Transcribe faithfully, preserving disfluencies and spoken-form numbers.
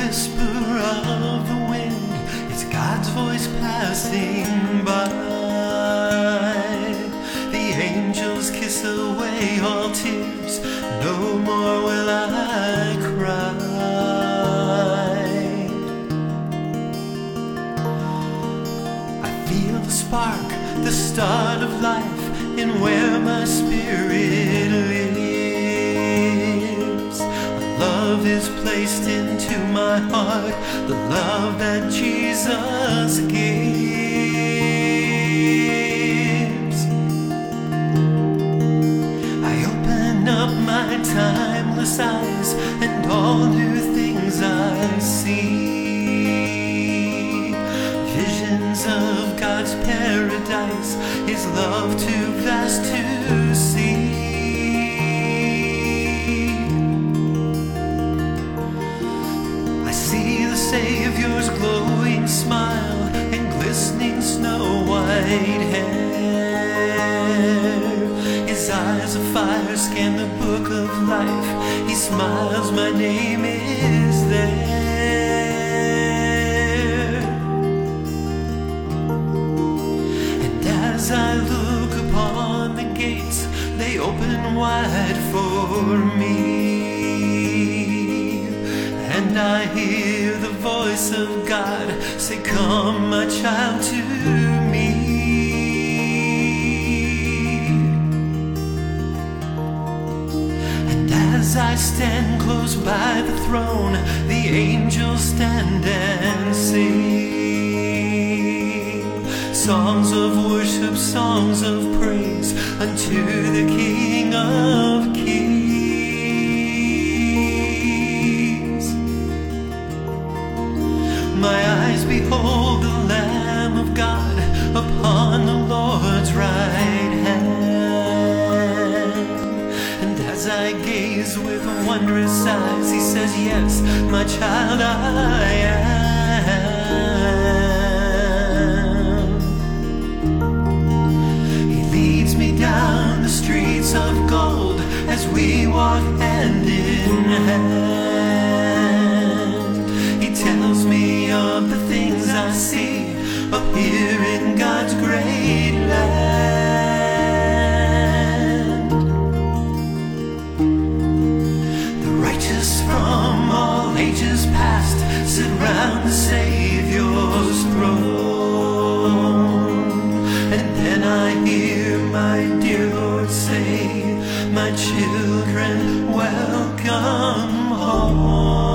whisper of the wind, it's God's voice passing by. The angels kiss away all tears, no more will I cry. I feel the spark, the start of life, in where my spirit lives. Love is placed into my heart, the love that Jesus gives. I open up my timeless eyes, and all new things I see. Visions of God's paradise, His love too vast to see. Savior's glowing smile and glistening snow white hair. His eyes of fire scan the book of life. He smiles, my name is there. And as I look upon the gates, they open wide for me. And I hear the voice of God say, come, my child, to me. And as I stand close by the throne, the angels stand and sing songs of worship, songs of praise unto the King of Kings. My eyes behold the Lamb of God upon the Lord's right hand. And as I gaze with wondrous eyes, He says, yes, my child, I am. He leads me down the streets of gold as we walk hand in hand. He tells me of the things I see up here in God's great land. The righteous from all ages past sit round the Savior's throne. And then I hear my dear Lord say, my children, welcome home.